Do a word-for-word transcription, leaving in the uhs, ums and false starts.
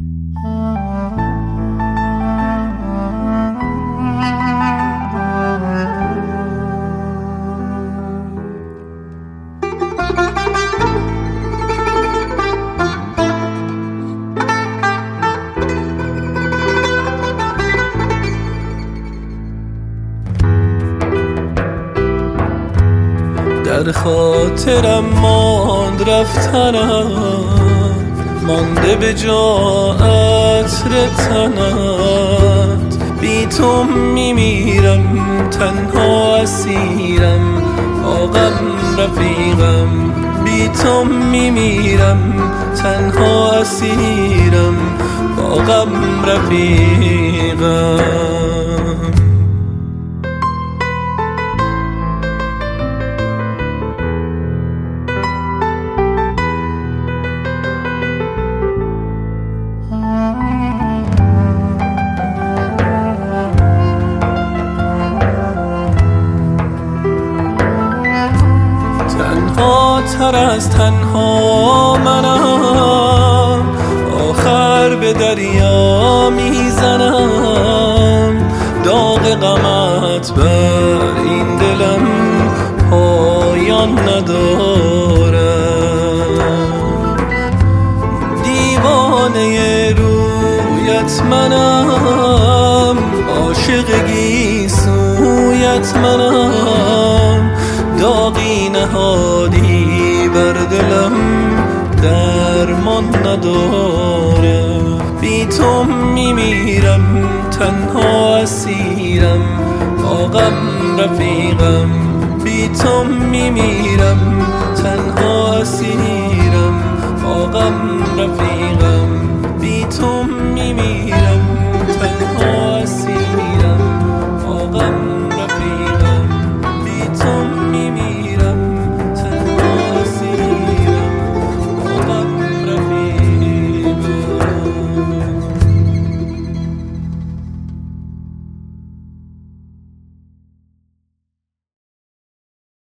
در خاطرم ماند رفتنم، مانده به جا عطر تنت. بی تو میمیرم تنها اسیرم، با غم رفیقم. بی تو میمیرم تنها اسیرم، با غم رفیقم. تنها تر از تنها منم، آخر به دریا میزنم. داغ غمت بر این دلم پایان نداره. دیوانه رویت منم، عاشق گیسویت منم. داغی نهادی بر دلم درمان نداره. بی تو میمیرم تنها اسیرم، با غم رفیقم. بی تو میمیرم تنها اسیرم، با غم رفیقم.